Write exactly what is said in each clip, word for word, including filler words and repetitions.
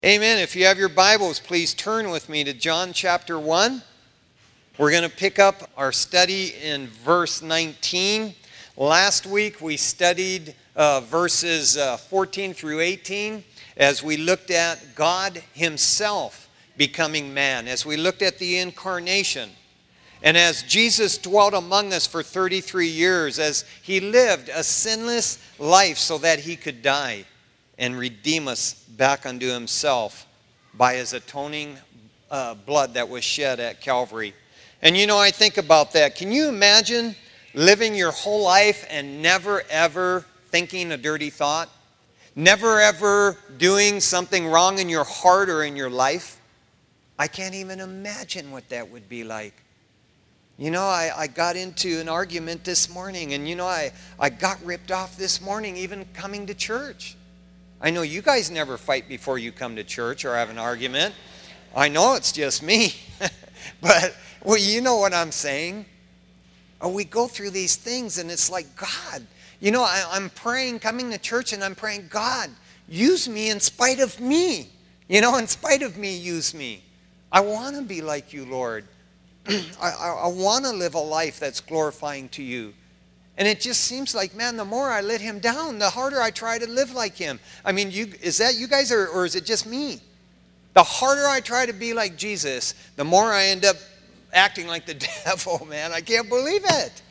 Amen. If you have your Bibles, please turn with me to John chapter one. We're going to pick up our study in verse nineteen. Last week we studied uh, verses uh, fourteen through eighteen as we looked at God himself becoming man, as we looked at the incarnation. And as Jesus dwelt among us for thirty-three years, as he lived a sinless life so that he could die and redeem us back unto himself by his atoning uh, blood that was shed at Calvary. And you know, I think about that. Can you imagine living your whole life and never ever thinking a dirty thought? Never ever doing something wrong in your heart or in your life? I can't even imagine what that would be like. You know, I, I got into an argument this morning, and you know, I, I got ripped off this morning even coming to church. I know you guys never fight before you come to church or have an argument. I know it's just me. But, well, you know what I'm saying. Oh, we go through these things and it's like, God, you know, I, I'm praying, coming to church, and I'm praying, God, use me in spite of me. You know, in spite of me, use me. I want to be like you, Lord. I, I, I want to live a life that's glorifying to you. And it just seems like, man, the more I let him down, the harder I try to live like him. I mean, you, is that you guys, or, or is it just me? The harder I try to be like Jesus, the more I end up acting like the devil, man. I can't believe it.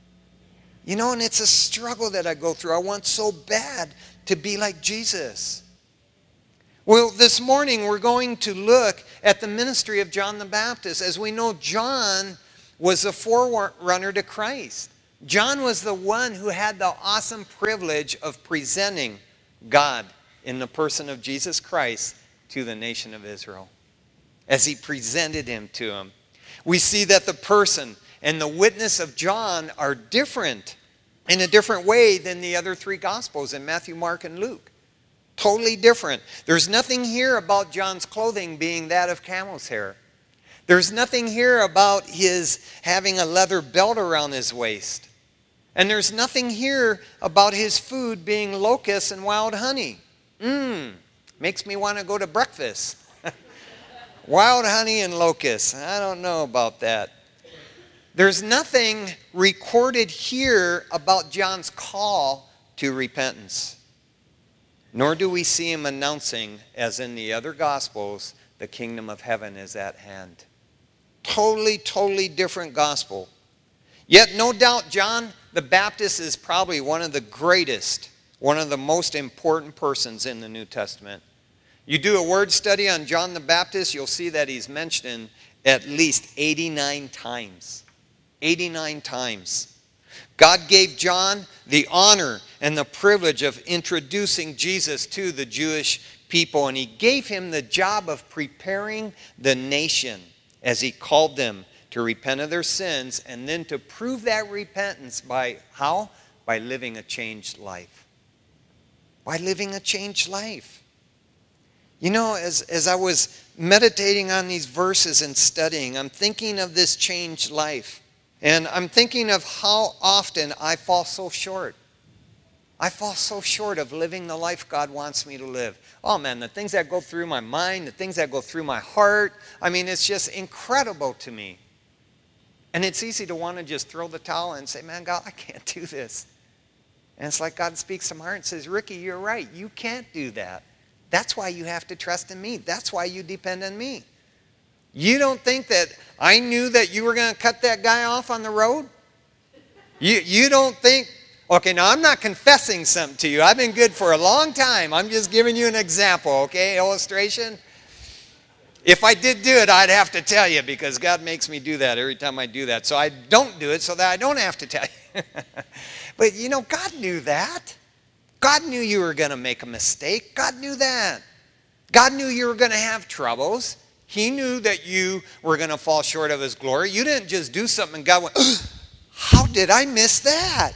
You know, and it's a struggle that I go through. I want so bad to be like Jesus. Well, this morning we're going to look at the ministry of John the Baptist. As we know, John was a forerunner to Christ. John was the one who had the awesome privilege of presenting God in the person of Jesus Christ to the nation of Israel. As he presented him to them, we see that the person and the witness of John are different in a different way than the other three Gospels in Matthew, Mark, and Luke. Totally different. There's nothing here about John's clothing being that of camel's hair. There's nothing here about his having a leather belt around his waist. And there's nothing here about his food being locusts and wild honey. Mmm, makes me want to go to breakfast. Wild honey and locusts. I don't know about that. There's nothing recorded here about John's call to repentance. Nor do we see him announcing, as in the other Gospels, the kingdom of heaven is at hand. Totally, totally different gospel. Yet, no doubt, John the Baptist is probably one of the greatest, one of the most important persons in the New Testament. You do a word study on John the Baptist, you'll see that he's mentioned at least eighty-nine times. eighty-nine times. God gave John the honor and the privilege of introducing Jesus to the Jewish people, and he gave him the job of preparing the nation as he called them to repent of their sins, and then to prove that repentance by how? By living a changed life. By living a changed life. You know, as, as I was meditating on these verses and studying, I'm thinking of this changed life. And I'm thinking of how often I fall so short. I fall so short of living the life God wants me to live. Oh man, the things that go through my mind, the things that go through my heart, I mean, it's just incredible to me. And it's easy to want to just throw the towel and say, man, God, I can't do this. And it's like God speaks to my heart and says, Ricky, you're right. You can't do that. That's why you have to trust in me. That's why you depend on me. You don't think that I knew that you were going to cut that guy off on the road? You, you don't think, okay, now I'm not confessing something to you. I've been good for a long time. I'm just giving you an example, okay, illustration. If I did do it, I'd have to tell you, because God makes me do that every time I do that. So I don't do it so that I don't have to tell you. But you know, God knew that. God knew you were going to make a mistake. God knew that. God knew you were going to have troubles. He knew that you were going to fall short of his glory. You didn't just do something and God went, how did I miss that?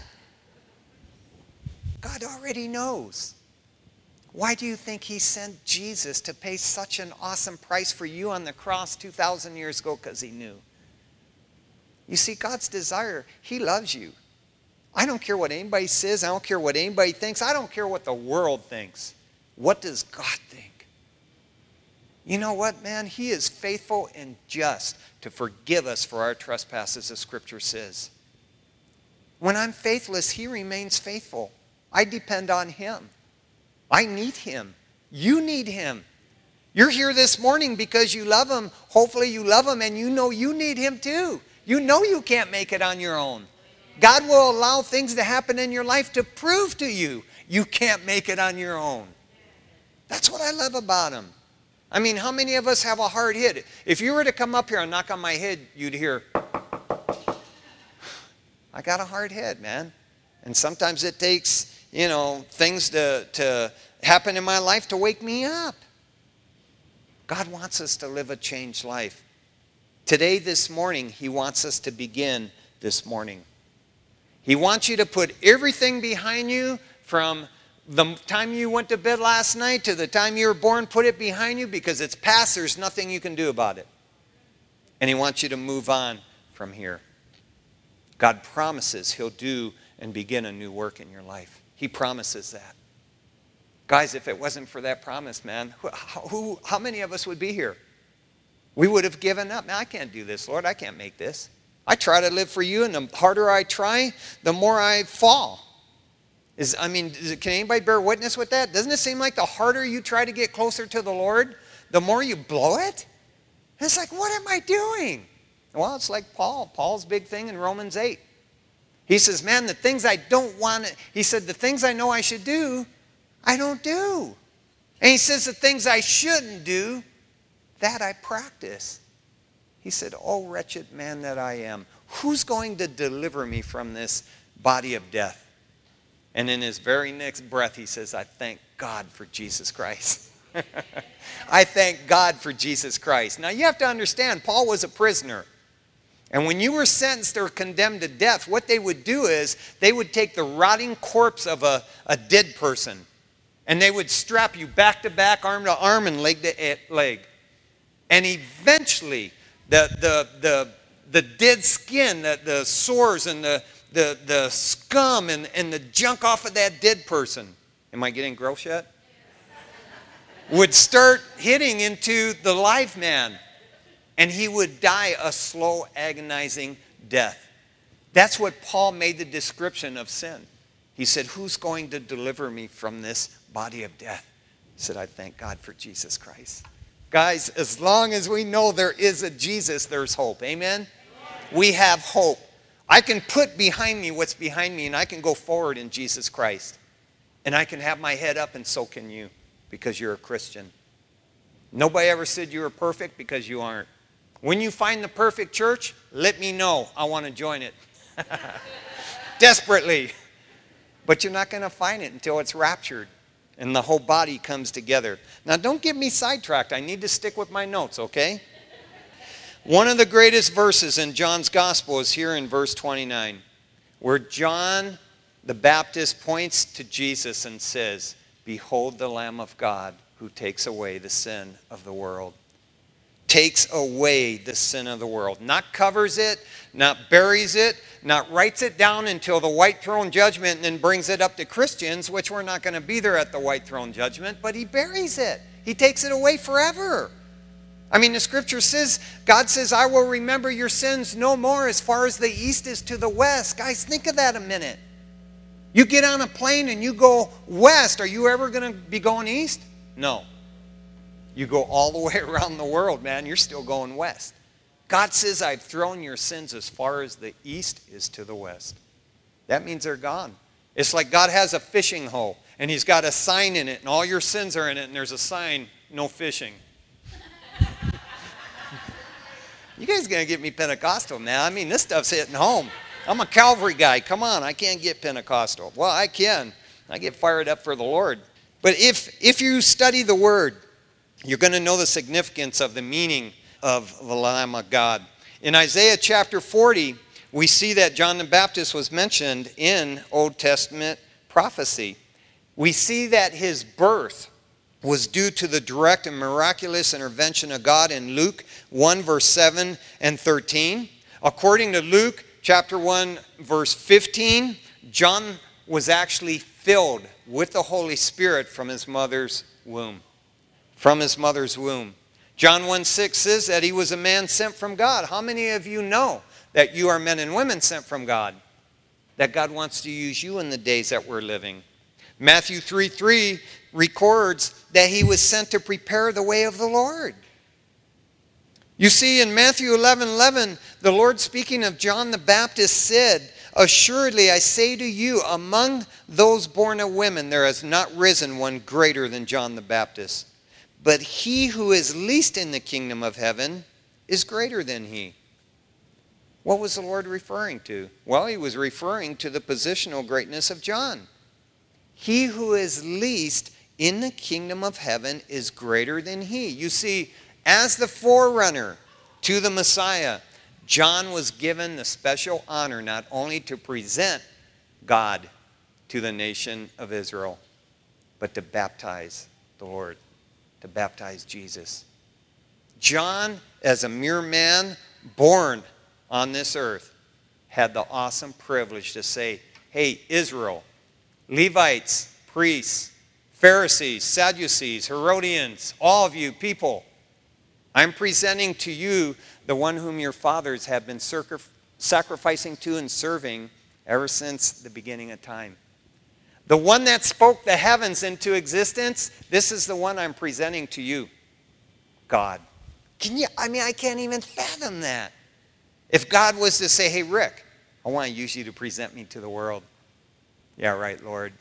God already knows. Why do you think he sent Jesus to pay such an awesome price for you on the cross two thousand years ago? Because he knew. You see, God's desire, he loves you. I don't care what anybody says. I don't care what anybody thinks. I don't care what the world thinks. What does God think? You know what, man? He is faithful and just to forgive us for our trespasses, as Scripture says. When I'm faithless, he remains faithful. I depend on him. I need him. You need him. You're here this morning because you love him. Hopefully you love him and you know you need him too. You know you can't make it on your own. God will allow things to happen in your life to prove to you you can't make it on your own. That's what I love about him. I mean, how many of us have a hard hit? If you were to come up here and knock on my head, you'd hear, I got a hard head, man. And sometimes it takes, you know, things to, to happen in my life to wake me up. God wants us to live a changed life. Today, this morning, he wants us to begin this morning. He wants you to put everything behind you from the time you went to bed last night to the time you were born. Put it behind you because it's past. There's nothing you can do about it. And he wants you to move on from here. God promises he'll do and begin a new work in your life. He promises that. Guys, if it wasn't for that promise, man, who, who, how many of us would be here? We would have given up. Man, I can't do this, Lord. I can't make this. I try to live for you, and the harder I try, the more I fall. Is, I mean, can anybody bear witness with that? Doesn't it seem like the harder you try to get closer to the Lord, the more you blow it? And it's like, what am I doing? Well, it's like Paul. Paul's big thing in Romans eight. He says, man, the things I don't want to, he said, the things I know I should do, I don't do. And he says, the things I shouldn't do, that I practice. He said, oh, wretched man that I am, who's going to deliver me from this body of death? And in his very next breath, he says, I thank God for Jesus Christ. I thank God for Jesus Christ. Now, you have to understand, Paul was a prisoner. And when you were sentenced or condemned to death, what they would do is they would take the rotting corpse of a, a dead person, and they would strap you back to back, arm to arm, and leg to leg. And eventually, the, the, the, the dead skin, the, the sores and the, the, the scum and, and the junk off of that dead person, am I getting gross yet? Would start hitting into the live man. And he would die a slow, agonizing death. That's what Paul made the description of sin. He said, who's going to deliver me from this body of death? He said, I thank God for Jesus Christ. Guys, as long as we know there is a Jesus, there's hope. Amen? We have hope. I can put behind me what's behind me, and I can go forward in Jesus Christ. And I can have my head up, and so can you, because you're a Christian. Nobody ever said you were perfect, because you aren't. When you find the perfect church, let me know. I want to join it. Desperately. But you're not going to find it until it's raptured and the whole body comes together. Now, don't get me sidetracked. I need to stick with my notes, okay? One of the greatest verses in John's gospel is here in verse twenty-nine, where John the Baptist points to Jesus and says, behold the Lamb of God who takes away the sin of the world. Takes away the sin of the world. Not covers it, not buries it, not writes it down until the white throne judgment and then brings it up to Christians, which we're not going to be there at the white throne judgment, but he buries it. He takes it away forever. I mean, the scripture says, God says, I will remember your sins no more as far as the east is to the west. Guys, think of that a minute. You get on a plane and you go west. Are you ever going to be going east? No. You go all the way around the world, man. You're still going west. God says, I've thrown your sins as far as the east is to the west. That means they're gone. It's like God has a fishing hole, and he's got a sign in it, and all your sins are in it, and there's a sign, no fishing. You guys going to get me Pentecostal now. I mean, this stuff's hitting home. I'm a Calvary guy. Come on, I can't get Pentecostal. Well, I can. I get fired up for the Lord. But if if you study the Word, you're going to know the significance of the meaning of the Lamb of God. In Isaiah chapter forty, we see that John the Baptist was mentioned in Old Testament prophecy. We see that his birth was due to the direct and miraculous intervention of God in Luke one, verse seven and thirteen. According to Luke chapter one, verse fifteen, John was actually filled with the Holy Spirit from his mother's womb. From his mother's womb. John one six says that he was a man sent from God. How many of you know that you are men and women sent from God? That God wants to use you in the days that we're living. Matthew three three records that he was sent to prepare the way of the Lord. You see, in Matthew eleven eleven, the Lord, speaking of John the Baptist, said, "Assuredly I say to you, among those born of women there has not risen one greater than John the Baptist. But he who is least in the kingdom of heaven is greater than he." What was the Lord referring to? Well, he was referring to the positional greatness of John. He who is least in the kingdom of heaven is greater than he. You see, as the forerunner to the Messiah, John was given the special honor not only to present God to the nation of Israel, but to baptize the Lord, to baptize Jesus. John, as a mere man born on this earth, had the awesome privilege to say, "Hey, Israel, Levites, priests, Pharisees, Sadducees, Herodians, all of you people, I'm presenting to you the one whom your fathers have been sacrificing to and serving ever since the beginning of time. The one that spoke the heavens into existence, this is the one I'm presenting to you, God." Can you, I mean, I can't even fathom that. If God was to say, "Hey, Rick, I want to use you to present me to the world." Yeah, right, Lord.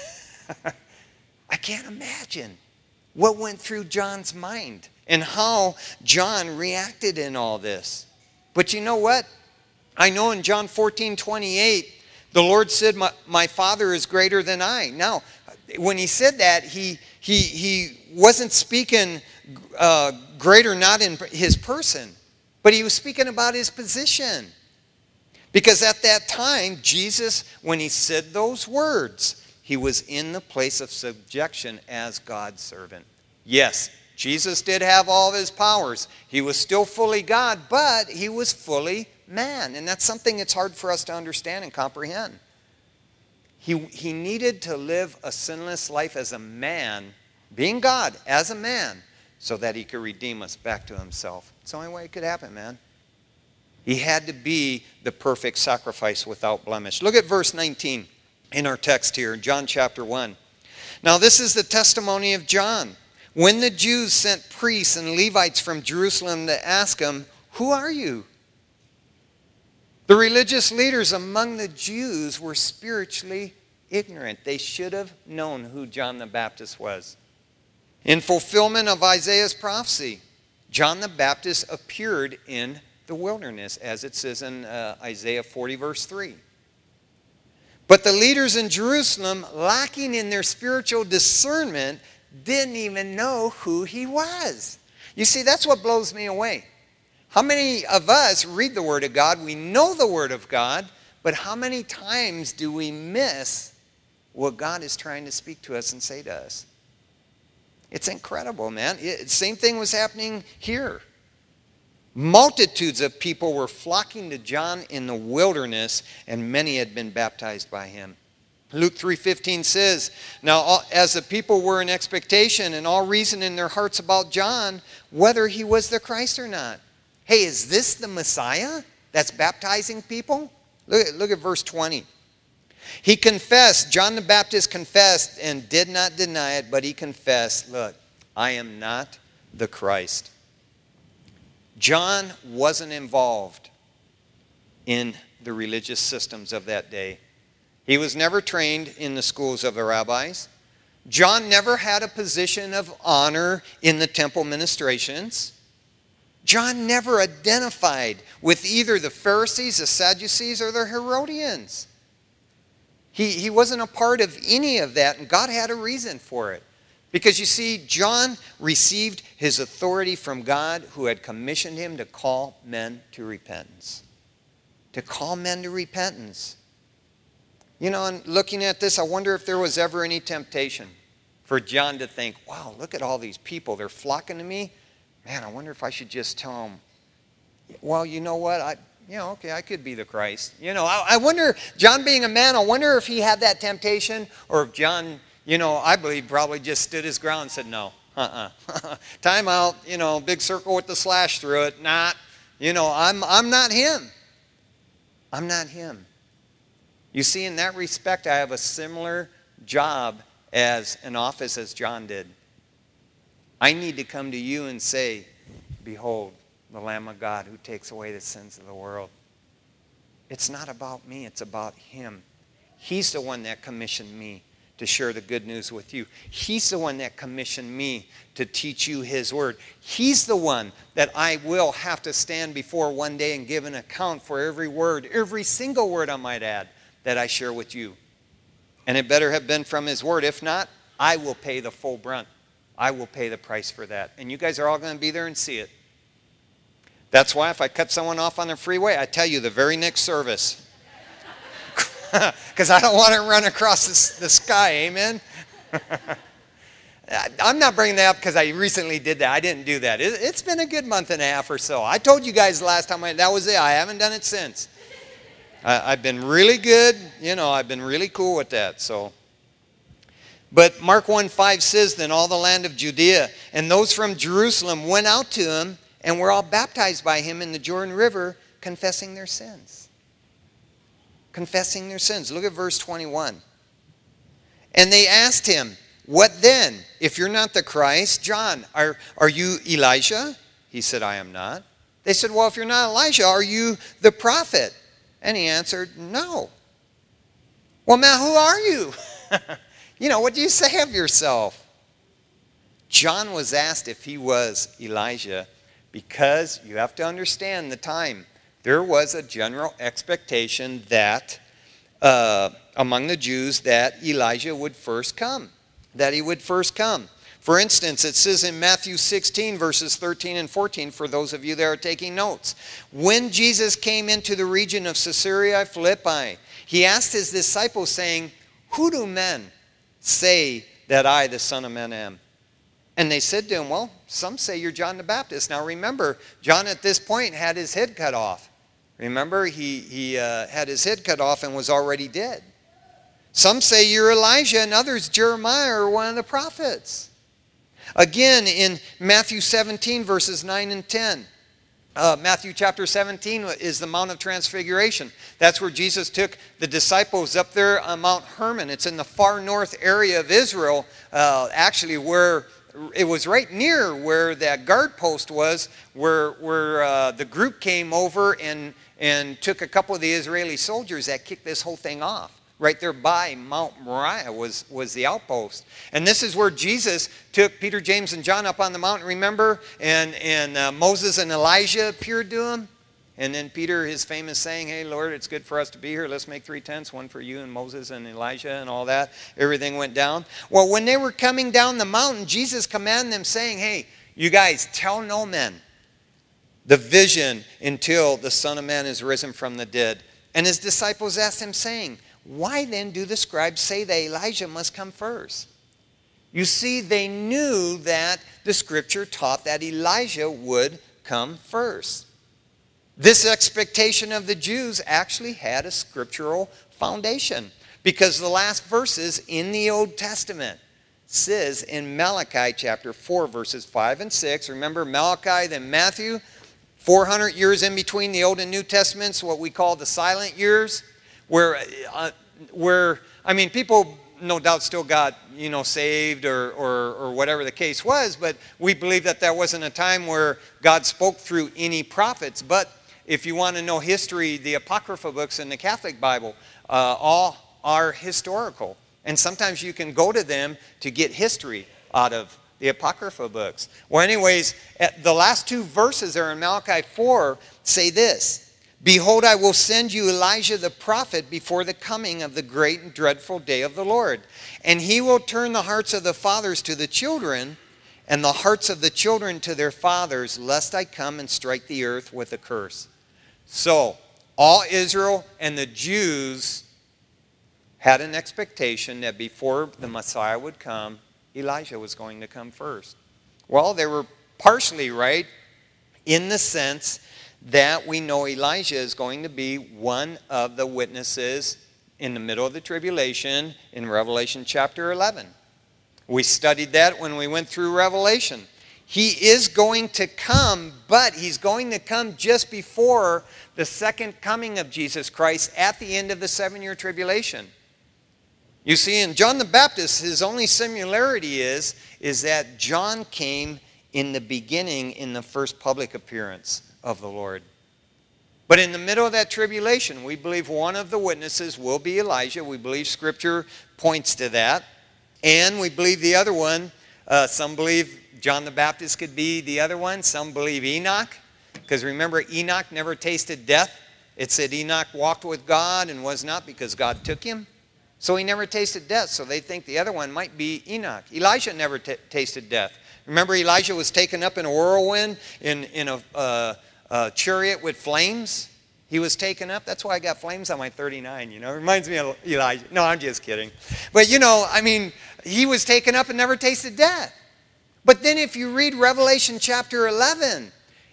I can't imagine what went through John's mind and how John reacted in all this. But you know what? I know in John fourteen twenty-eight, the Lord said, my, my Father is greater than I. Now, when he said that, he, he, he wasn't speaking uh, greater not in his person, but he was speaking about his position. Because at that time, Jesus, when he said those words, he was in the place of subjection as God's servant. Yes, Jesus did have all of his powers. He was still fully God, but he was fully man. And that's something that's hard for us to understand and comprehend. He, he needed to live a sinless life as a man, being God as a man, so that he could redeem us back to himself. It's the only way it could happen, man. He had to be the perfect sacrifice without blemish. Look at verse nineteen in our text here, John chapter one. Now this is the testimony of John. When the Jews sent priests and Levites from Jerusalem to ask him, "Who are you?" The religious leaders among the Jews were spiritually ignorant. They should have known who John the Baptist was. In fulfillment of Isaiah's prophecy, John the Baptist appeared in the wilderness, as it says in uh, Isaiah forty, verse three. But the leaders in Jerusalem, lacking in their spiritual discernment, didn't even know who he was. You see, that's what blows me away. How many of us read the Word of God? We know the Word of God, but how many times do we miss what God is trying to speak to us and say to us? It's incredible, man. It, same thing was happening here. Multitudes of people were flocking to John in the wilderness, and many had been baptized by him. Luke three fifteen says, "Now as the people were in expectation and all reasoned in their hearts about John, whether he was the Christ or not." Hey, is this the Messiah that's baptizing people? Look at, look at verse twenty. He confessed, John the Baptist confessed and did not deny it, but he confessed, "Look, I am not the Christ." John wasn't involved in the religious systems of that day. He was never trained in the schools of the rabbis. John never had a position of honor in the temple ministrations. John never identified with either the Pharisees, the Sadducees, or the Herodians. He, he wasn't a part of any of that, and God had a reason for it. Because you see, John received his authority from God, who had commissioned him to call men to repentance. To call men to repentance. You know, and looking at this, I wonder if there was ever any temptation for John to think, "Wow, look at all these people. They're flocking to me. Man, I wonder if I should just tell them, well, you know what? I, you know, okay, I could be the Christ." You know, I, I wonder, John being a man, I wonder if he had that temptation, or if John, you know, I believe probably just stood his ground and said, "No, Uh-uh. Time out, you know, big circle with the slash through it. Not, you know, I'm, I'm not him. I'm not him. You see, in that respect, I have a similar job as an office as John did. I need to come to you and say, behold, the Lamb of God who takes away the sins of the world. It's not about me, it's about him. He's the one that commissioned me to share the good news with you. He's the one that commissioned me to teach you his word. He's the one that I will have to stand before one day and give an account for every word, every single word I might add, that I share with you. And it better have been from his word. If not, I will pay the full brunt. I will pay the price for that. And you guys are all going to be there and see it. That's why if I cut someone off on the freeway, I tell you the very next service. Because I don't want to run across the, the sky, amen? I'm not bringing that up because I recently did that. I didn't do that. It, it's been a good month and a half or so. I told you guys last time, I, that was it. I haven't done it since. I, I've been really good. You know, I've been really cool with that. So, but Mark one five says, then all the land of Judea and those from Jerusalem went out to him and were all baptized by him in the Jordan River, confessing their sins. Confessing their sins. Look at verse twenty-one. And they asked him, what then? If you're not the Christ, John, are, are you Elijah? He said, I am not. They said, well, if you're not Elijah, are you the prophet? And he answered, no. Well, man, who are you? You know, what do you say of yourself? John was asked if he was Elijah because you have to understand the time. There was a general expectation that uh, among the Jews that Elijah would first come. That he would first come. For instance, it says in Matthew sixteen, verses thirteen and fourteen, for those of you that are taking notes. When Jesus came into the region of Caesarea Philippi, he asked his disciples, saying, who do men say that I, the Son of Man, am? And they said to him, well, some say you're John the Baptist. Now remember, John at this point had his head cut off. Remember, he, he uh, had his head cut off and was already dead. Some say you're Elijah, and others Jeremiah or one of the prophets. Again, in Matthew seventeen, verses nine and ten. Uh, Matthew chapter seventeen is the Mount of Transfiguration. That's where Jesus took the disciples up there on Mount Hermon. It's in the far north area of Israel, uh, actually where it was right near where that guard post was, where, where uh, the group came over and, and took a couple of the Israeli soldiers that kicked this whole thing off. Right there by Mount Moriah was, was the outpost. And this is where Jesus took Peter, James, and John up on the mountain, remember? And, and uh, Moses and Elijah appeared to him. And then Peter, his famous saying, hey, Lord, it's good for us to be here. Let's make three tents, one for you and Moses and Elijah and all that. Everything went down. Well, when they were coming down the mountain, Jesus commanded them saying, hey, you guys, tell no man the vision until the Son of Man is risen from the dead. And his disciples asked him, saying, why then do the scribes say that Elijah must come first? You see, they knew that the scripture taught that Elijah would come first. This expectation of the Jews actually had a scriptural foundation because the last verses in the Old Testament says in Malachi chapter four, verses five and six. Remember Malachi, then Matthew, four hundred years in between the Old and New Testaments, what we call the silent years. Where, uh, where I mean, people no doubt still got, you know, saved or, or, or whatever the case was, but we believe that there wasn't a time where God spoke through any prophets. But if you want to know history, the Apocrypha books in the Catholic Bible uh, all are historical. And sometimes you can go to them to get history out of the Apocrypha books. Well, anyways, the last two verses there in Malachi four say this. Behold, I will send you Elijah the prophet before the coming of the great and dreadful day of the Lord. And he will turn the hearts of the fathers to the children, and the hearts of the children to their fathers, lest I come and strike the earth with a curse. So, all Israel and the Jews had an expectation that before the Messiah would come, Elijah was going to come first. Well, they were partially right in the sense that we know Elijah is going to be one of the witnesses in the middle of the tribulation in Revelation chapter eleven. We studied that when we went through Revelation. He is going to come, but he's going to come just before the second coming of Jesus Christ at the end of the seven-year tribulation. You see, in John the Baptist, his only similarity is, is that John came in the beginning in the first public appearance of the Lord. But in the middle of that tribulation, we believe one of the witnesses will be Elijah. We believe Scripture points to that. And we believe the other one, uh, some believe John the Baptist could be the other one. Some believe Enoch. Because remember, Enoch never tasted death. It said Enoch walked with God and was not because God took him. So he never tasted death. So they think the other one might be Enoch. Elijah never t- tasted death. Remember, Elijah was taken up in a whirlwind in, in a, uh, a chariot with flames. He was taken up. That's why I got flames on my thirty-nine, you know. It reminds me of Elijah. No, I'm just kidding. But, you know, I mean, he was taken up and never tasted death. But then if you read Revelation chapter eleven,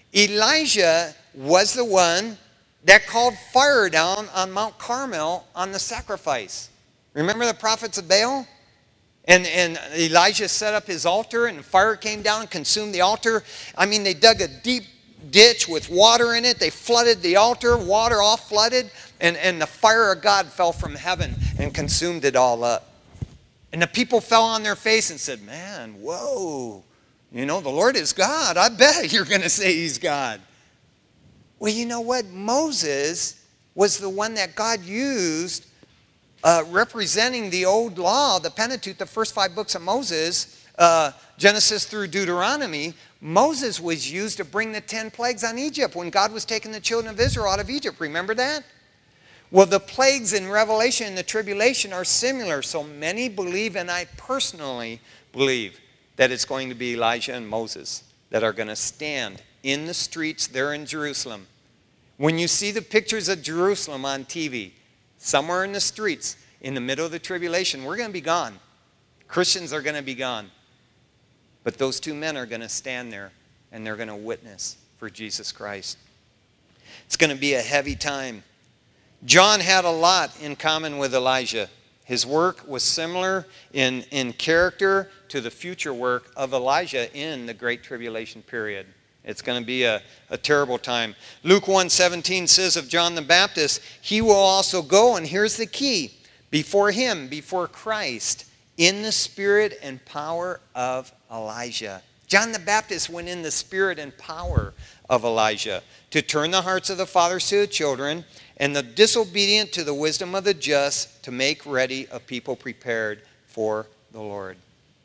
Elijah was the one that called fire down on Mount Carmel on the sacrifice. Remember the prophets of Baal? And, and Elijah set up his altar and fire came down and consumed the altar. I mean, they dug a deep ditch with water in it. They flooded the altar, water all flooded, and, and the fire of God fell from heaven and consumed it all up. And the people fell on their face and said, man, whoa, you know, the Lord is God. I bet you're going to say he's God. Well, you know what? Moses was the one that God used uh, representing the old law, the Pentateuch, the first five books of Moses, uh, Genesis through Deuteronomy. Moses was used to bring the ten plagues on Egypt when God was taking the children of Israel out of Egypt. Remember that? Well, the plagues in Revelation and the tribulation are similar. So many believe, and I personally believe, that it's going to be Elijah and Moses that are going to stand in the streets there in Jerusalem. When you see the pictures of Jerusalem on T V, somewhere in the streets, in the middle of the tribulation, we're going to be gone. Christians are going to be gone. But those two men are going to stand there and they're going to witness for Jesus Christ. It's going to be a heavy time. John had a lot in common with Elijah. His work was similar in, in character to the future work of Elijah in the Great Tribulation period. It's going to be a, a terrible time. Luke one seventeen says of John the Baptist, he will also go, and here's the key, before him, before Christ, in the spirit and power of Elijah. John the Baptist went in the spirit and power of Elijah to turn the hearts of the fathers to the children and the disobedient to the wisdom of the just, to make ready a people prepared for the Lord.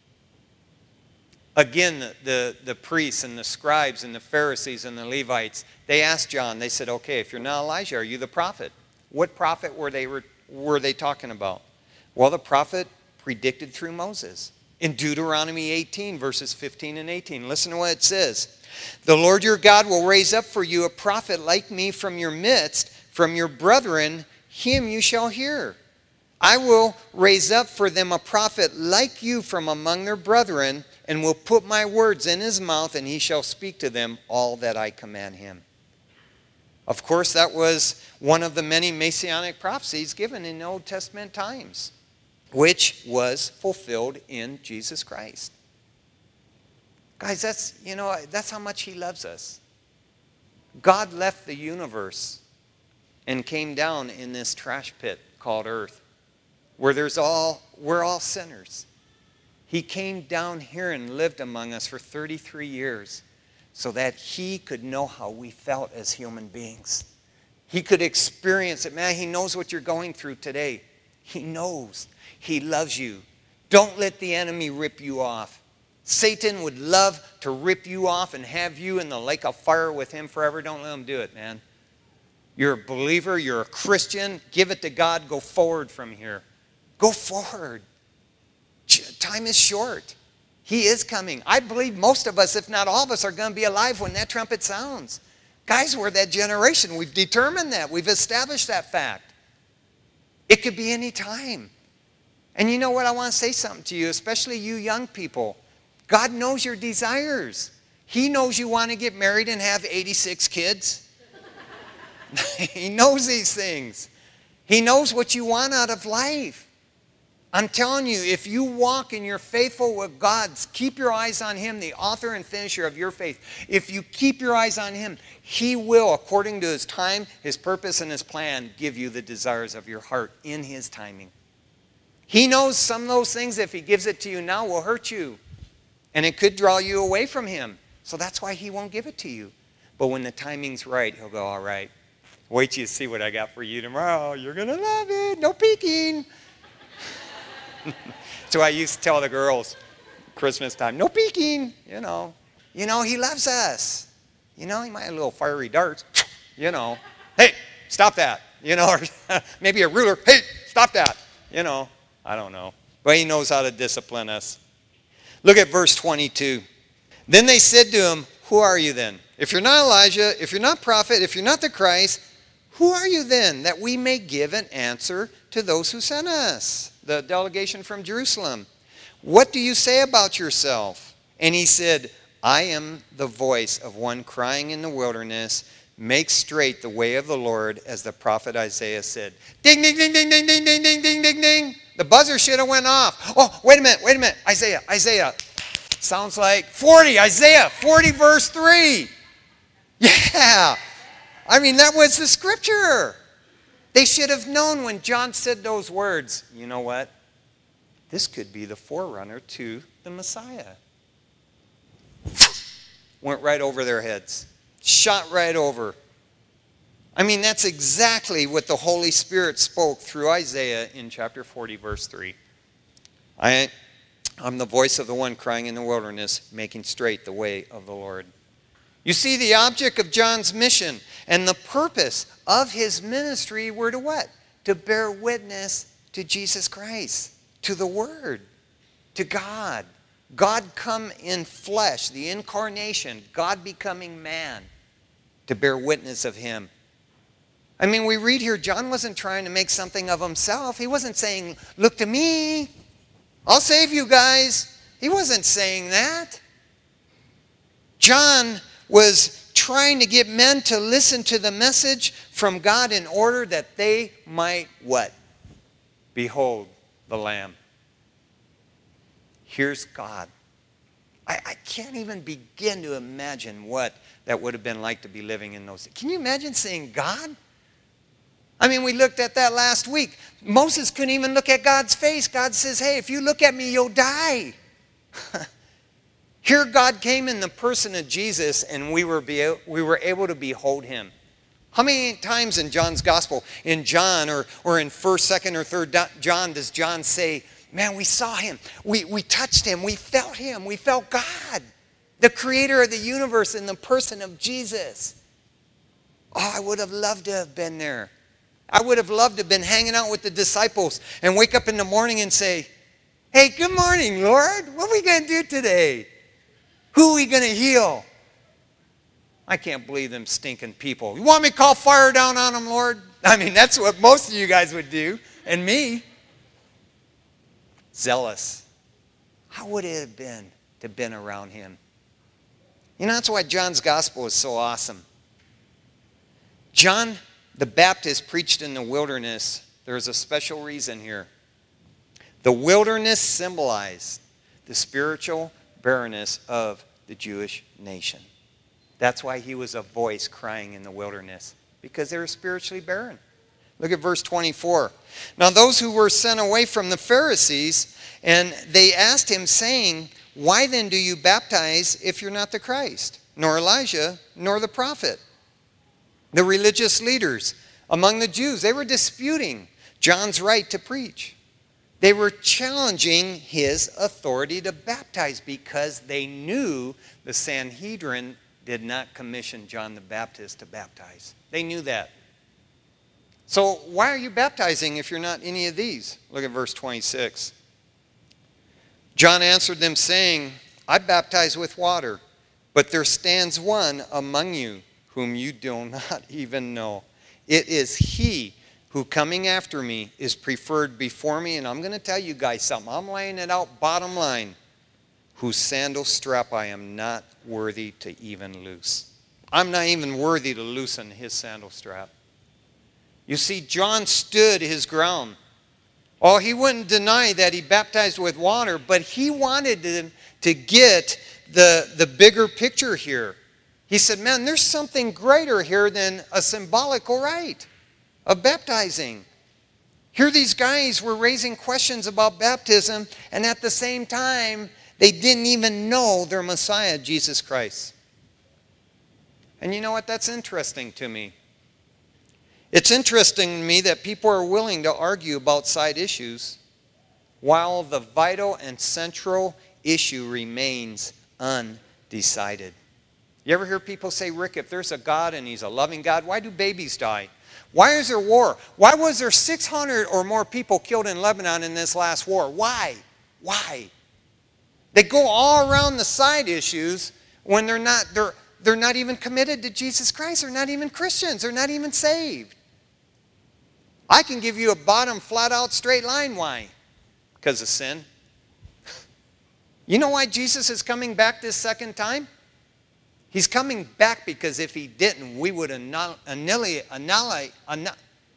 Again, the, the, the priests and the scribes and the Pharisees and the Levites, they asked John, they said, okay, if you're not Elijah, are you the prophet? What prophet were they, were they talking about? Well, the prophet predicted through Moses. In Deuteronomy eighteen, verses fifteen and eighteen, listen to what it says. The Lord your God will raise up for you a prophet like me from your midst, from your brethren, him you shall hear. I will raise up for them a prophet like you from among their brethren, and will put my words in his mouth, and he shall speak to them all that I command him. Of course, that was one of the many messianic prophecies given in Old Testament times, which was fulfilled in Jesus Christ. Guys, that's, you know, that's how much he loves us. God left the universe and came down in this trash pit called earth, where there's all, we're all sinners. He came down here and lived among us for thirty-three years so that he could know how we felt as human beings. He could experience it. Man, he knows what you're going through today. He knows. He loves you. Don't let the enemy rip you off. Satan would love to rip you off and have you in the lake of fire with him forever. Don't let him do it, man. You're a believer. You're a Christian. Give it to God. Go forward from here. Go forward. Time is short. He is coming. I believe most of us, if not all of us, are going to be alive when that trumpet sounds. Guys, we're that generation. We've determined that. We've established that fact. It could be any time. And you know what? I want to say something to you, especially you young people. God knows your desires. He knows you want to get married and have eighty-six kids. He knows these things. He knows what you want out of life. I'm telling you, if you walk and you're faithful with God, keep your eyes on Him, the author and finisher of your faith. If you keep your eyes on Him, He will, according to His time, His purpose, and His plan, give you the desires of your heart in His timing. He knows some of those things, if He gives it to you now, will hurt you. And it could draw you away from Him. So that's why He won't give it to you. But when the timing's right, He'll go, all right, wait till you see what I got for you tomorrow. You're going to love it. No peeking. So I used to tell the girls, Christmas time, no peeking, you know. You know, He loves us. You know, He might have a little fiery darts, you know. Hey, stop that, you know, or maybe a ruler. Hey, stop that, you know. I don't know. But He knows how to discipline us. Look at verse twenty-two. Then they said to Him, who are you then? If you're not Elijah, if you're not prophet, if you're not the Christ, who are you then, that we may give an answer to those who sent us? The delegation from Jerusalem. What do you say about yourself? And He said, I am the voice of one crying in the wilderness, make straight the way of the Lord, as the prophet Isaiah said. Ding, ding, ding, ding, ding, ding, ding, ding, ding, ding, ding. The buzzer should have went off. Oh, wait a minute, wait a minute. Isaiah, Isaiah. Sounds like forty, Isaiah forty verse three. Yeah. I mean, that was the scripture. They should have known when John said those words, you know what? This could be the forerunner to the Messiah. Went right over their heads. Shot right over. I mean, that's exactly what the Holy Spirit spoke through Isaiah in chapter forty, verse three. I, I'm the voice of the one crying in the wilderness, making straight the way of the Lord. You see, the object of John's mission and the purpose of his ministry were to what? To bear witness to Jesus Christ, to the Word, to God. God come in flesh, the incarnation, God becoming man, to bear witness of Him. I mean, we read here, John wasn't trying to make something of himself. He wasn't saying, look to me, I'll save you guys. He wasn't saying that. John was trying to get men to listen to the message from God in order that they might what? Behold the Lamb. Here's God. I, I can't even begin to imagine what that would have been like to be living in those days. Can you imagine seeing God? I mean, we looked at that last week. Moses couldn't even look at God's face. God says, hey, if you look at me, you'll die. Here God came in the person of Jesus, and we were, be, we were able to behold Him. How many times in John's gospel, in John or, or in first, second, or third John, does John say, man, we saw Him, we, we touched Him, we felt Him, we felt God, the creator of the universe in the person of Jesus. Oh, I would have loved to have been there. I would have loved to have been hanging out with the disciples and wake up in the morning and say, hey, good morning, Lord. What are we going to do today? Who are we going to heal? I can't believe them stinking people. You want me to call fire down on them, Lord? I mean, that's what most of you guys would do, and me. Zealous. How would it have been to have been around Him? You know, that's why John's gospel is so awesome. John the Baptist preached in the wilderness. There's a special reason here. The wilderness symbolized the spiritual barrenness of the Jewish nation. That's why he was a voice crying in the wilderness, because they were spiritually barren. Look at verse twenty-four. Now those who were sent away from the Pharisees, and they asked him, saying, why then do you baptize if you're not the Christ, nor Elijah, nor the prophet? The religious leaders among the Jews, they were disputing John's right to preach. They were challenging his authority to baptize because they knew the Sanhedrin did not commission John the Baptist to baptize. They knew that. So why are you baptizing if you're not any of these? Look at verse twenty-six. John answered them, saying, I baptize with water, but there stands one among you whom you do not even know. It is He who, coming after me, is preferred before me. And I'm going to tell you guys something. I'm laying it out bottom line. Whose sandal strap I am not worthy to even loose. I'm not even worthy to loosen His sandal strap. You see, John stood his ground. Oh, he wouldn't deny that he baptized with water, but he wanted to, to get the, the bigger picture here. He said, man, there's something greater here than a symbolical rite of baptizing. Here these guys were raising questions about baptism, and at the same time, they didn't even know their Messiah, Jesus Christ. And you know what? That's interesting to me. It's interesting to me that people are willing to argue about side issues while the vital and central issue remains undecided. You ever hear people say, Rick, if there's a God and he's a loving God, why do babies die? Why is there war? Why was there six hundred or more people killed in Lebanon in this last war? Why? Why? They go all around the side issues when they're not, they're, they're not even committed to Jesus Christ. They're not even Christians. They're not even saved. I can give you a bottom flat out straight line. Why? Because of sin. You know why Jesus is coming back this second time? He's coming back because if he didn't, we would annihilate, annihilate, annihilate.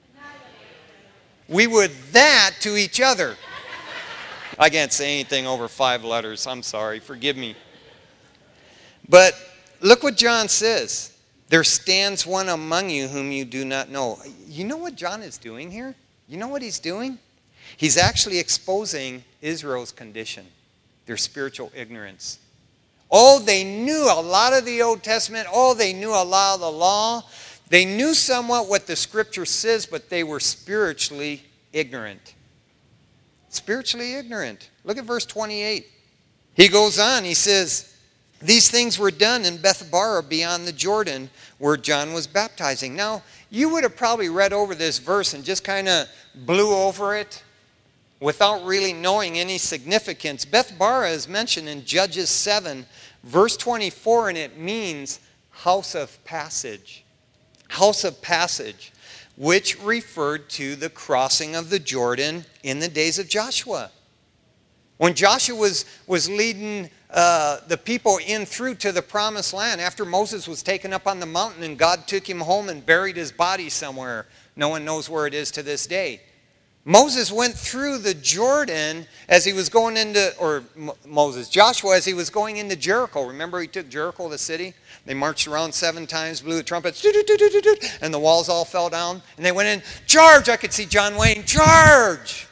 We would that to each other. I can't say anything over five letters. I'm sorry. Forgive me. But look what John says. There stands one among you whom you do not know. You know what John is doing here? You know what he's doing? He's actually exposing Israel's condition, their spiritual ignorance. Oh, they knew a lot of the Old Testament. Oh, they knew a lot of the law. They knew somewhat what the Scripture says, but they were spiritually ignorant. Spiritually ignorant. Look at verse twenty-eight. He goes on, he says, these things were done in Bethabara beyond the Jordan where John was baptizing. Now, you would have probably read over this verse and just kind of blew over it without really knowing any significance. Bethabara is mentioned in Judges seven, verse twenty-four, and it means house of passage. House of passage, which referred to the crossing of the Jordan in the days of Joshua. When Joshua was, was leading uh, the people in through to the promised land, after Moses was taken up on the mountain and God took him home and buried his body somewhere. No one knows where it is to this day. Moses went through the Jordan as he was going into, or Moses, Joshua, as he was going into Jericho. Remember he took Jericho, the city? They marched around seven times, blew the trumpets, and the walls all fell down. And they went in, charge! I could see John Wayne, charge!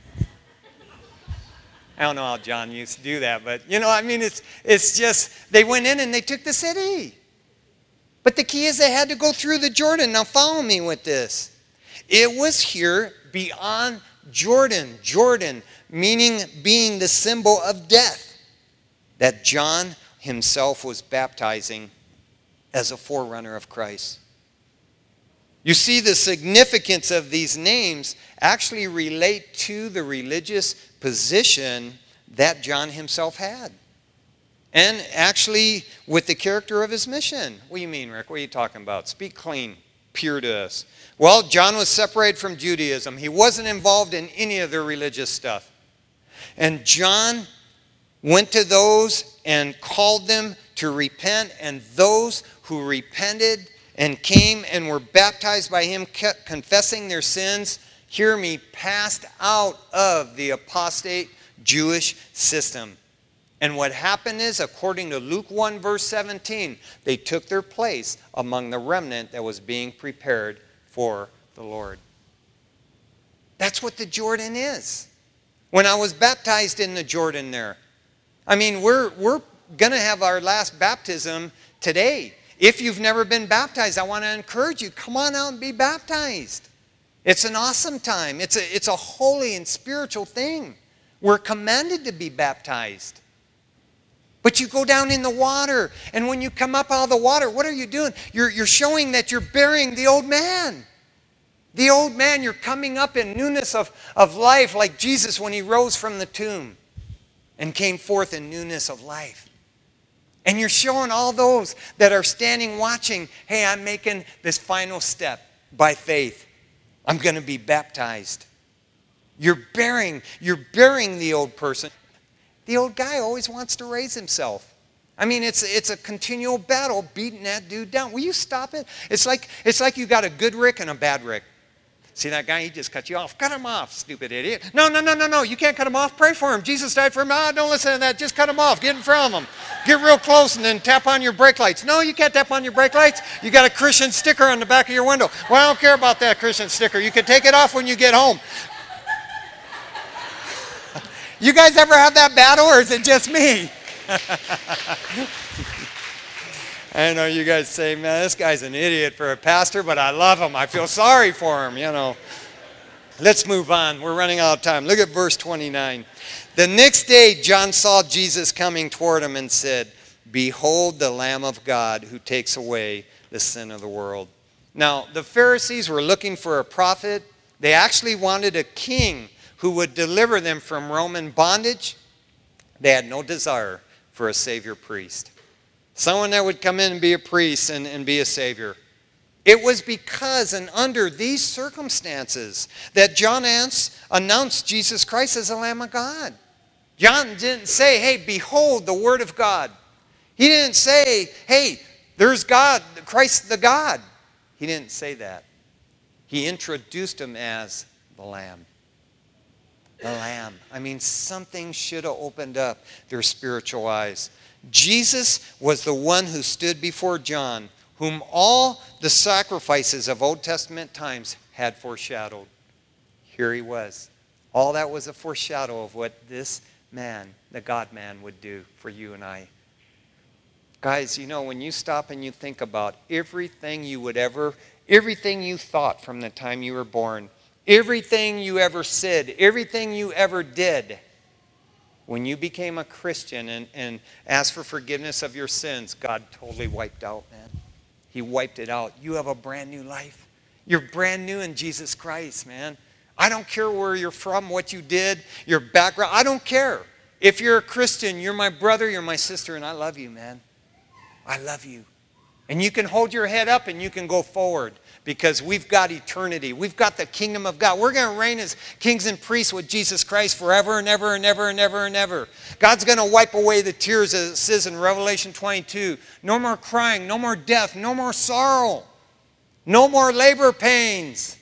I don't know how John used to do that, but, you know, I mean, it's it's just, they went in and they took the city. But the key is they had to go through the Jordan. Now follow me with this. It was here beyond Jordan, Jordan, meaning being the symbol of death, that John himself was baptizing as a forerunner of Christ. You see, the significance of these names actually relate to the religious position that John himself had. And actually with the character of his mission. What do you mean, Rick? What are you talking about? Speak clean, pure to us. Well, John was separated from Judaism. He wasn't involved in any of the religious stuff. And John went to those and called them to repent, and those who repented and came and were baptized by him, confessing their sins, hear me, passed out of the apostate Jewish system. And what happened is, according to Luke one, verse seventeen, they took their place among the remnant that was being prepared for the Lord. That's what the Jordan is. When I was baptized in the Jordan there, I mean, we're, we're going to have our last baptism today. If you've never been baptized, I want to encourage you, come on out and be baptized. It's an awesome time. It's a, it's a holy and spiritual thing. We're commanded to be baptized. But you go down in the water, and when you come up out of the water, what are you doing? You're, you're showing that you're burying the old man. The old man, you're coming up in newness of, of life, like Jesus when he rose from the tomb and came forth in newness of life. And you're showing all those that are standing watching, hey, I'm making this final step by faith. I'm going to be baptized. You're burying, you're burying the old person. The old guy always wants to raise himself. I mean, it's it's a continual battle beating that dude down. Will you stop it? It's like it's like you got a good Rick and a bad Rick. See that guy? He just cut you off. Cut him off, stupid idiot. No, no, no, no, no. You can't cut him off. Pray for him. Jesus died for him. Ah, don't listen to that. Just cut him off. Get in front of him. Get real close and then tap on your brake lights. No, you can't tap on your brake lights. You got a Christian sticker on the back of your window. Well, I don't care about that Christian sticker. You can take it off when you get home. You guys ever have that battle, or is it just me? I know you guys say, man, this guy's an idiot for a pastor, but I love him. I feel sorry for him, you know. Let's move on. We're running out of time. Look at verse twenty-nine. The next day, John saw Jesus coming toward him and said, behold the Lamb of God who takes away the sin of the world. Now, the Pharisees were looking for a prophet. They actually wanted a king who would deliver them from Roman bondage. They had no desire for a savior priest. Someone that would come in and be a priest and, and be a savior. It was because and under these circumstances that John announced Jesus Christ as the Lamb of God. John didn't say, hey, behold the Word of God. He didn't say, hey, there's God, Christ the God. He didn't say that. He introduced him as the Lamb. The Lamb. I mean, something should have opened up their spiritual eyes. Jesus was the one who stood before John, whom all the sacrifices of Old Testament times had foreshadowed. Here he was. All that was a foreshadow of what this man, the God-man, would do for you and I. Guys, you know, when you stop and you think about everything you would ever, everything you thought from the time you were born, everything you ever said, everything you ever did, when you became a Christian and, and asked for forgiveness of your sins, God totally wiped out, man. He wiped it out. You have a brand new life. You're brand new in Jesus Christ, man. I don't care where you're from, what you did, your background. I don't care. If you're a Christian, you're my brother, you're my sister, and I love you, man. I love you. And you can hold your head up and you can go forward because we've got eternity. We've got the kingdom of God. We're going to reign as kings and priests with Jesus Christ forever and ever and ever and ever and ever. God's going to wipe away the tears, as it says in Revelation twenty-two. No more crying, no more death, no more sorrow, no more labor pains.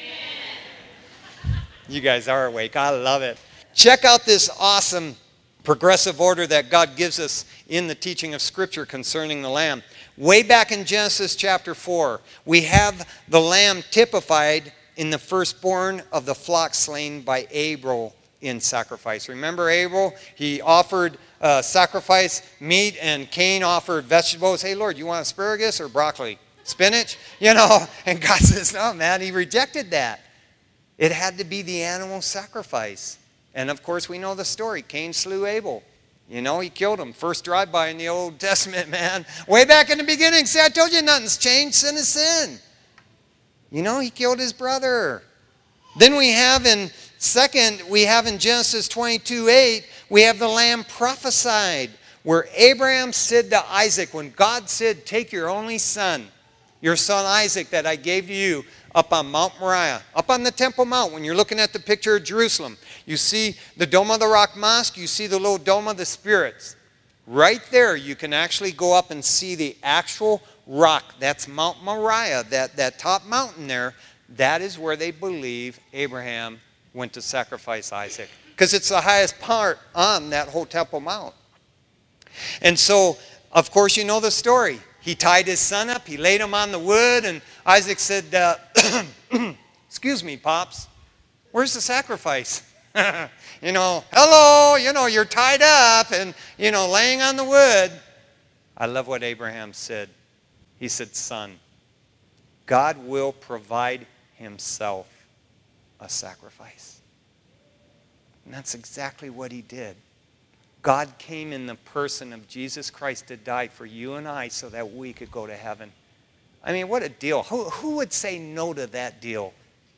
Amen. You guys are awake. I love it. Check out this awesome progressive order that God gives us in the teaching of Scripture concerning the Lamb. Way back in Genesis chapter four, we have the lamb typified in the firstborn of the flock slain by Abel in sacrifice. Remember Abel? He offered uh, sacrifice meat, and Cain offered vegetables. Hey, Lord, you want asparagus or broccoli? Spinach? You know, and God says, no, man, he rejected that. It had to be the animal sacrifice. And, of course, we know the story. Cain slew Abel. You know, he killed him. First drive-by in the Old Testament, man. Way back in the beginning. See, I told you nothing's changed. Sin is sin. You know, he killed his brother. Then we have in, second, we have in Genesis twenty-two eight, we have the lamb prophesied, where Abraham said to Isaac, when God said, take your only son, your son Isaac that I gave to you, up on Mount Moriah, up on the Temple Mount. When you're looking at the picture of Jerusalem, you see the Dome of the Rock Mosque, you see the little Dome of the Spirits. Right there, you can actually go up and see the actual rock. That's Mount Moriah, that, that top mountain there. That is where they believe Abraham went to sacrifice Isaac, because it's the highest part on that whole Temple Mount. And so, of course, you know the story. He tied his son up, he laid him on the wood, and Isaac said, uh, excuse me, Pops, where's the sacrifice? You know, hello, you know, you're tied up and, you know, laying on the wood. I love what Abraham said. He said, son, God will provide himself a sacrifice. And that's exactly what he did. God came in the person of Jesus Christ to die for you and I so that we could go to heaven. I mean, what a deal. Who, who would say no to that deal?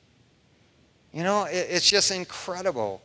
You know, it, it's just incredible.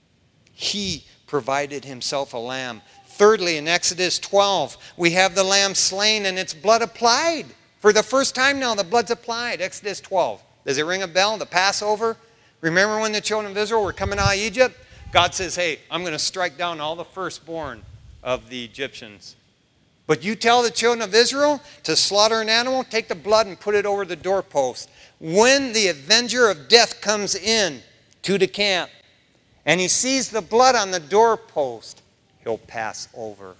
He provided himself a lamb. Thirdly, in Exodus twelve, we have the lamb slain and its blood applied. For the first time now, the blood's applied. Exodus twelve. Does it ring a bell? The Passover? Remember when the children of Israel were coming out of Egypt? God says, hey, I'm going to strike down all the firstborn of the Egyptians. But you tell the children of Israel to slaughter an animal, take the blood and put it over the doorpost. When the avenger of death comes in to the camp and he sees the blood on the doorpost, he'll pass over.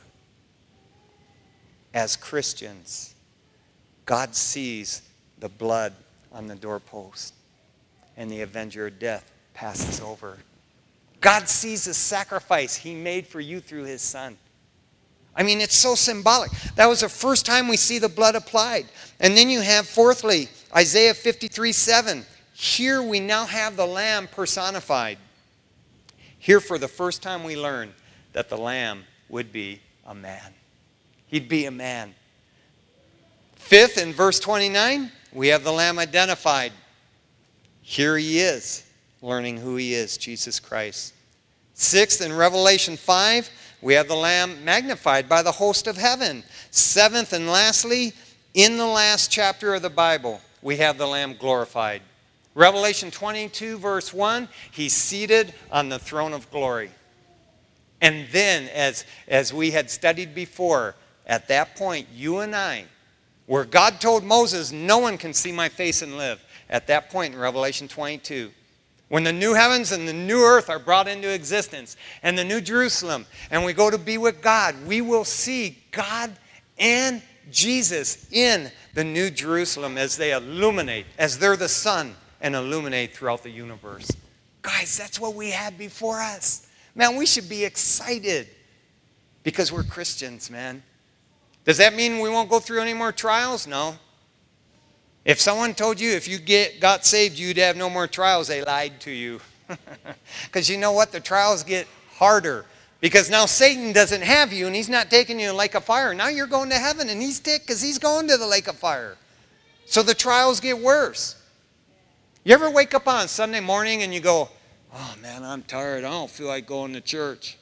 As Christians, God sees the blood on the doorpost, and the avenger of death passes over. God sees the sacrifice he made for you through his son. I mean, it's so symbolic. That was the first time we see the blood applied. And then you have, fourthly, Isaiah fifty-three seven. Here we now have the Lamb personified. Here for the first time we learn that the Lamb would be a man. He'd be a man. Fifth, in verse twenty-nine, we have the Lamb identified. Here he is, learning who he is, Jesus Christ. Sixth, in Revelation five, we have the Lamb magnified by the host of heaven. Seventh, and lastly, in the last chapter of the Bible, we have the Lamb glorified. Revelation twenty-two, verse one, he's seated on the throne of glory. And then, as, as we had studied before, at that point, you and I, where God told Moses, no one can see my face and live. At that point in Revelation twenty-two, when the new heavens and the new earth are brought into existence, and the new Jerusalem, and we go to be with God, we will see God and Jesus in the new Jerusalem as they illuminate, as they're the sun and illuminate throughout the universe. Guys, that's what we had before us. Man, we should be excited because we're Christians, man. Does that mean we won't go through any more trials? No. If someone told you if you get got saved, you'd have no more trials, they lied to you. Because you know what? The trials get harder. Because now Satan doesn't have you, and he's not taking you to the lake of fire. Now you're going to heaven, and he's ticked because he's going to the lake of fire. So the trials get worse. You ever wake up on Sunday morning and you go, oh, man, I'm tired. I don't feel like going to church.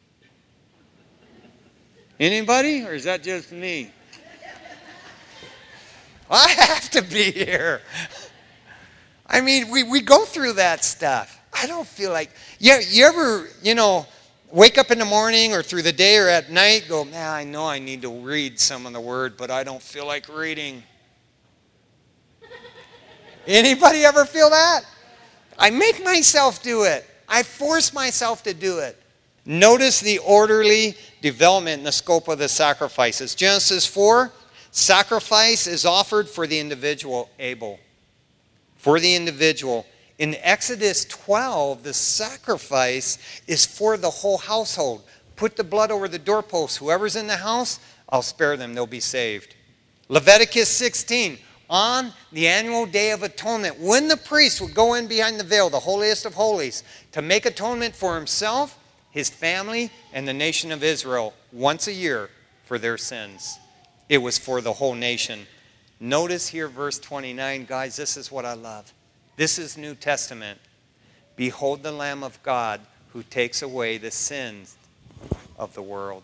Anybody? Or is that just me? I have to be here. I mean, we, we go through that stuff. I don't feel like, you, you ever, you know, wake up in the morning or through the day or at night, go, man, I know I need to read some of the word, but I don't feel like reading. Anybody ever feel that? I make myself do it. I force myself to do it. Notice the orderly development in the scope of the sacrifices. Genesis four, sacrifice is offered for the individual, Abel. For the individual. In Exodus twelve, the sacrifice is for the whole household. Put the blood over the doorpost. Whoever's in the house, I'll spare them. They'll be saved. Leviticus sixteen, on the annual day of atonement, when the priest would go in behind the veil, the holiest of holies, to make atonement for himself, his family, and the nation of Israel once a year for their sins. It was for the whole nation. Notice here verse twenty-nine, guys, this is what I love. This is New Testament. Behold the Lamb of God who takes away the sins of the world.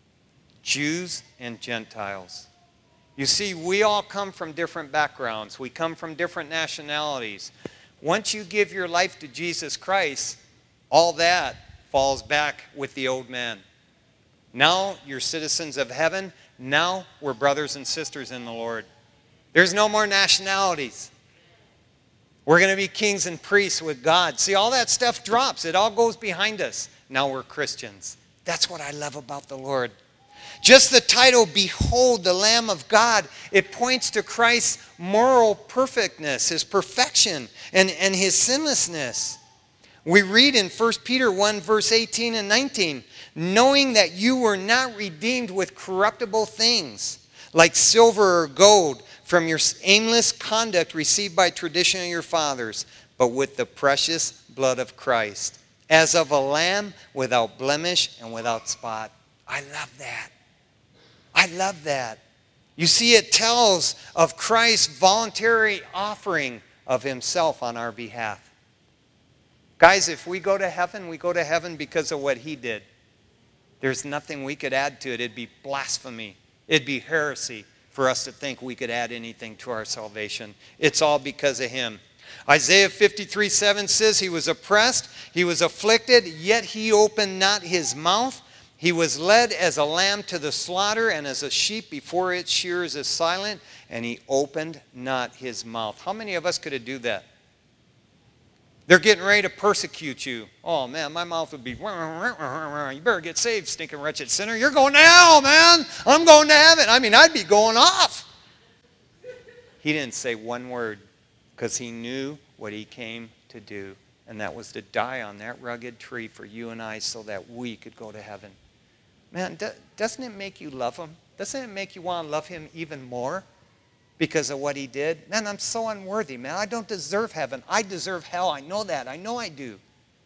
Jews and Gentiles. You see, we all come from different backgrounds. We come from different nationalities. Once you give your life to Jesus Christ, all that falls back with the old man. Now you're citizens of heaven. Now we're brothers and sisters in the Lord. There's no more nationalities. We're going to be kings and priests with God. See, all that stuff drops. It all goes behind us. Now we're Christians. That's what I love about the Lord. Just the title, Behold the Lamb of God, it points to Christ's moral perfectness, his perfection, and, and his sinlessness. We read in First Peter one, verse eighteen and nineteen, knowing that you were not redeemed with corruptible things, like silver or gold, from your aimless conduct received by tradition of your fathers, but with the precious blood of Christ, as of a lamb without blemish and without spot. I love that. I love that. You see, it tells of Christ's voluntary offering of himself on our behalf. Guys, if we go to heaven, we go to heaven because of what he did. There's nothing we could add to it. It'd be blasphemy. It'd be heresy for us to think we could add anything to our salvation. It's all because of him. Isaiah fifty-three seven says, he was oppressed, he was afflicted, yet he opened not his mouth. He was led as a lamb to the slaughter, and as a sheep before its shearers is silent, and he opened not his mouth. How many of us could do that? They're getting ready to persecute you. Oh, man, my mouth would be, you better get saved, stinking wretched sinner. You're going to hell, man. I'm going to heaven. I mean, I'd be going off. He didn't say one word because he knew what he came to do, and that was to die on that rugged tree for you and I so that we could go to heaven. Man, doesn't it make you love him? Doesn't it make you want to love him even more because of what he did? Man, I'm so unworthy, man. I don't deserve heaven. I deserve hell. I know that. I know I do.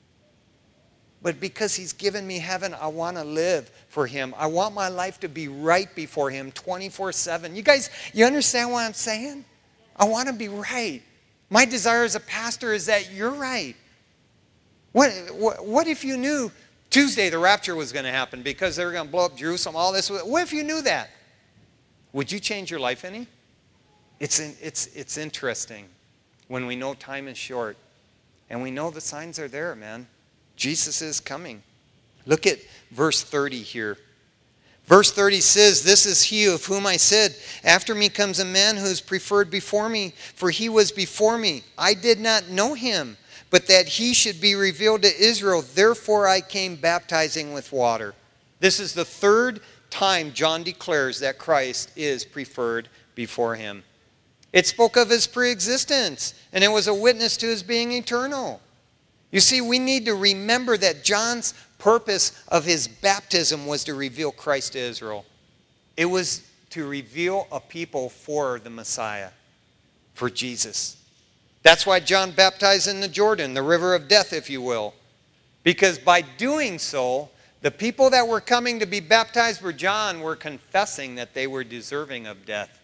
But because he's given me heaven, I want to live for him. I want my life to be right before him twenty-four seven. You guys, you understand what I'm saying? I want to be right. My desire as a pastor is that you're right. What, what, what if you knew Tuesday the rapture was going to happen because they were going to blow up Jerusalem, all this? What if you knew that? Would you change your life any? It's, in, it's, it's interesting when we know time is short and we know the signs are there, man. Jesus is coming. Look at verse thirty here. Verse thirty says, "This is he of whom I said, after me comes a man who is preferred before me, for he was before me. I did not know him, but that he should be revealed to Israel. Therefore I came baptizing with water." This is the third time John declares that Christ is preferred before him. It spoke of his preexistence, and it was a witness to his being eternal. You see, we need to remember that John's purpose of his baptism was to reveal Christ to Israel. It was to reveal a people for the Messiah, for Jesus. That's why John baptized in the Jordan, the river of death, if you will. Because by doing so, the people that were coming to be baptized for John were confessing that they were deserving of death.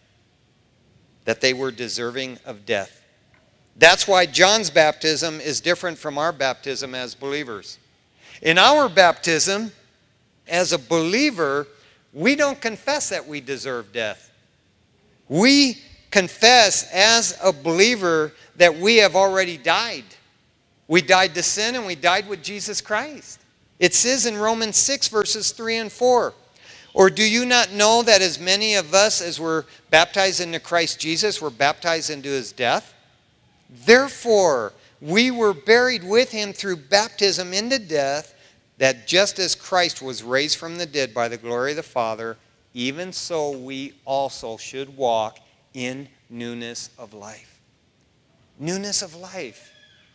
That they were deserving of death. That's why John's baptism is different from our baptism as believers. In our baptism, as a believer, we don't confess that we deserve death. We confess as a believer that we have already died. We died to sin and we died with Jesus Christ. It says in Romans six, verses three and four, "Or do you not know that as many of us as were baptized into Christ Jesus were baptized into his death? Therefore, we were buried with him through baptism into death, that just as Christ was raised from the dead by the glory of the Father, even so we also should walk in newness of life." Newness of life.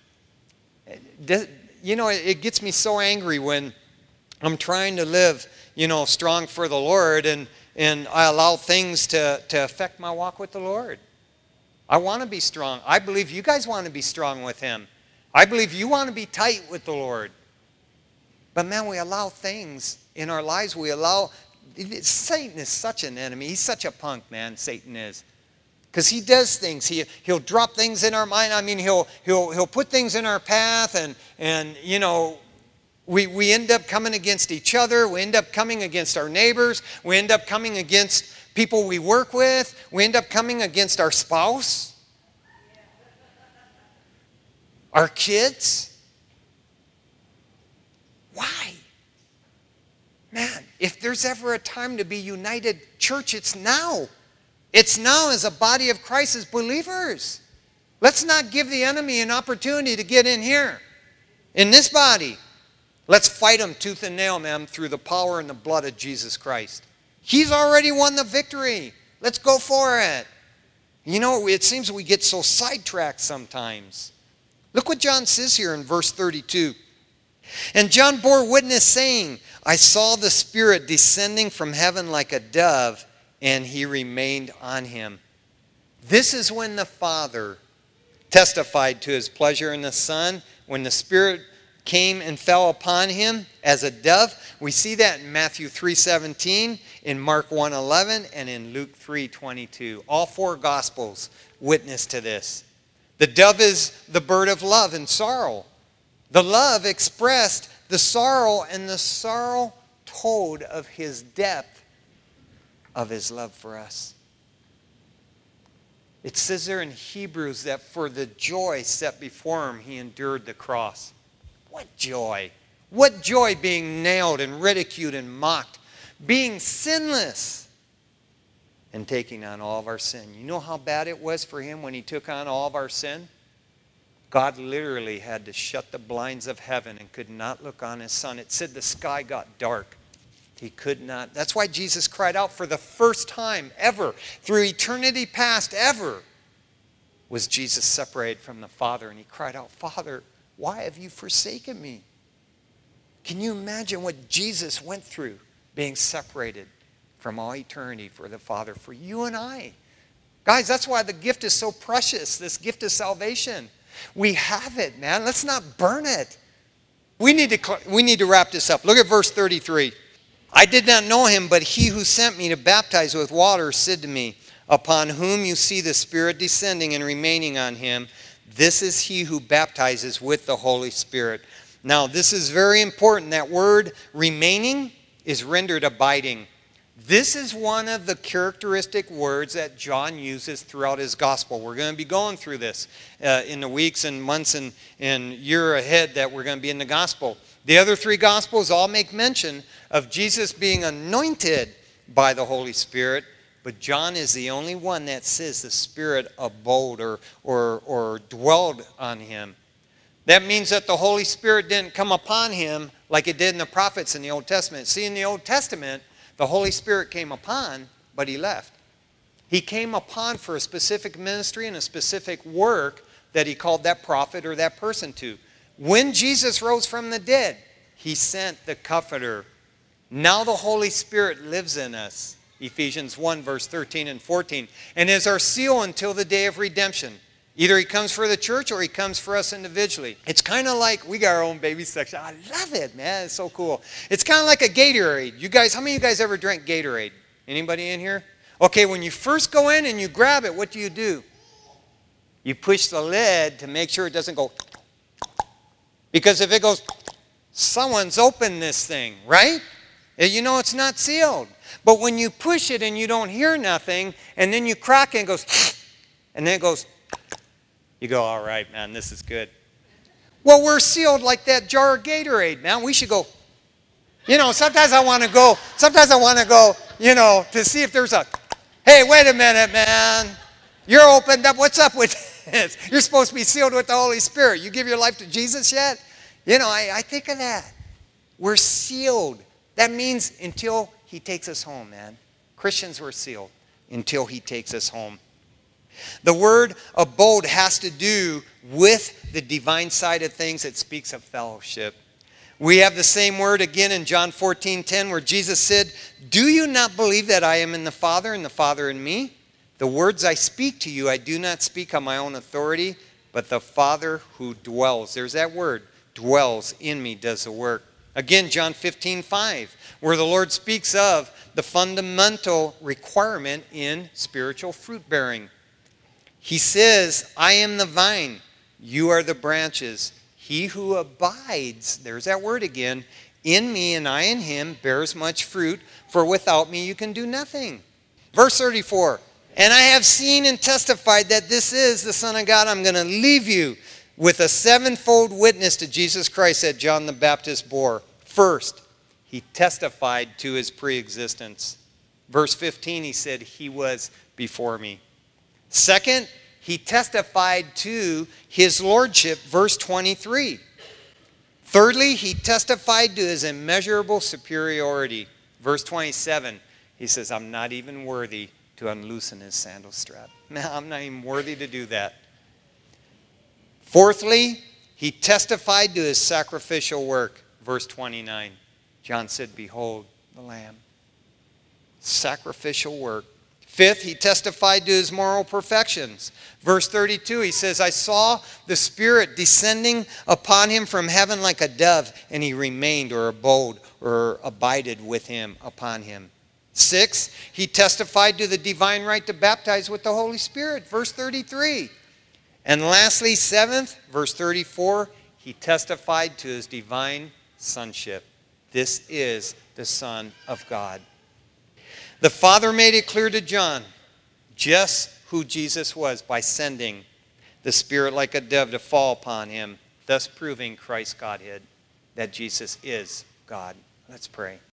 You know, it gets me so angry when I'm trying to live, you know, strong for the Lord, and, and I allow things to, to affect my walk with the Lord. I want to be strong. I believe you guys want to be strong with him. I believe you want to be tight with the Lord. But man, we allow things in our lives. We allow, Satan is such an enemy. He's such a punk, man, Satan is. Because he does things. He, he'll drop things in our mind. I mean, he'll, he'll, he'll put things in our path, and, and you know, we, we end up coming against each other. We end up coming against our neighbors. We end up coming against people we work with. We end up coming against our spouse, our kids. Why? Man, if there's ever a time to be united, church, it's now. It's now as a body of Christ, as believers. Let's not give the enemy an opportunity to get in here, in this body. Let's fight him tooth and nail, man, through the power and the blood of Jesus Christ. He's already won the victory. Let's go for it. You know, it seems we get so sidetracked sometimes. Look what John says here in verse thirty-two. "And John bore witness, saying, I saw the Spirit descending from heaven like a dove, and he remained on him." This is when the Father testified to his pleasure in the Son, when the Spirit came and fell upon him as a dove. We see that in Matthew three seventeen, in Mark one eleven, and in Luke three twenty-two. All four Gospels witness to this. The dove is the bird of love and sorrow. The love expressed the sorrow, and the sorrow told of his depth of his love for us. It says there in Hebrews that for the joy set before him, he endured the cross. What joy? What joy being nailed and ridiculed and mocked, being sinless and taking on all of our sin. You know how bad it was for him when he took on all of our sin? God literally had to shut the blinds of heaven and could not look on his son. It said the sky got dark. He could not. That's why Jesus cried out for the first time ever, through eternity past ever, was Jesus separated from the Father. And he cried out, Father, why have you forsaken me? Can you imagine what Jesus went through being separated from all eternity for the Father, for you and I? Guys, that's why the gift is so precious, this gift of salvation. We have it, man. Let's not burn it. We need to, we need to wrap this up. Look at verse thirty-three. I did not know him, but he who sent me to baptize with water said to me, upon whom you see the Spirit descending and remaining on him, this is he who baptizes with the Holy Spirit. Now, this is very important. That word remaining is rendered abiding. This is one of the characteristic words that John uses throughout his gospel. We're going to be going through this uh, in the weeks and months and, and year ahead that we're going to be in the gospel. The other three gospels all make mention of Jesus being anointed by the Holy Spirit, but John is the only one that says the Spirit abode or, or, or dwelled on him. That means that the Holy Spirit didn't come upon him like it did in the prophets in the Old Testament. See, in the Old Testament, the Holy Spirit came upon, but he left. He came upon for a specific ministry and a specific work that he called that prophet or that person to. When Jesus rose from the dead, he sent the Comforter. Now the Holy Spirit lives in us. Ephesians one, verse thirteen and fourteen. And is our seal until the day of redemption. Either he comes for the church or he comes for us individually. It's kind of like, we got our own baby section. I love it, man. It's so cool. It's kind of like a Gatorade. You guys, how many of you guys ever drank Gatorade? Anybody in here? Okay, when you first go in and you grab it, what do you do? You push the lid to make sure it doesn't go. Because if it goes, someone's opened this thing, right? You know it's not sealed. But when you push it and you don't hear nothing, and then you crack it and it goes, and then it goes, you go, all right, man, this is good. Well, we're sealed like that jar of Gatorade, man. We should go. You know, sometimes I want to go, sometimes I want to go, you know, to see if there's a, hey, wait a minute, man. You're opened up. What's up with this? You're supposed to be sealed with the Holy Spirit. You give your life to Jesus yet? You know, I, I think of that. We're sealed. That means until he takes us home, man. Christians were sealed until he takes us home. The word abode has to do with the divine side of things. It speaks of fellowship. We have the same word again in John fourteen ten where Jesus said, do you not believe that I am in the Father and the Father in me? The words I speak to you, I do not speak on my own authority, but the Father who dwells. There's that word. Dwells in me does the work. Again, John fifteen five, where the Lord speaks of the fundamental requirement in spiritual fruit bearing. He says, I am the vine, you are the branches. He who abides, there's that word again, in me and I in him bears much fruit, for without me you can do nothing. Verse thirty-four, and I have seen and testified that this is the Son of God. I'm going to leave you with a sevenfold witness to Jesus Christ that John the Baptist bore. First, he testified to his preexistence. Verse fifteen, he said, he was before me. Second, he testified to his lordship, verse twenty-three. Thirdly, he testified to his immeasurable superiority. Verse twenty-seven, he says, I'm not even worthy to unloosen his sandal strap. No, I'm not even worthy to do that. Fourthly, he testified to his sacrificial work. Verse twenty-nine, John said, behold the Lamb. Sacrificial work. Fifth, he testified to his moral perfections. Verse thirty-two, he says, I saw the Spirit descending upon him from heaven like a dove, and he remained or abode or abided with him upon him. Sixth, he testified to the divine right to baptize with the Holy Spirit. Verse thirty-three. And lastly, seventh, verse thirty-four, he testified to his divine sonship. This is the Son of God. The Father made it clear to John just who Jesus was by sending the Spirit like a dove to fall upon him, thus proving Christ's Godhead. that Jesus is God. Let's pray.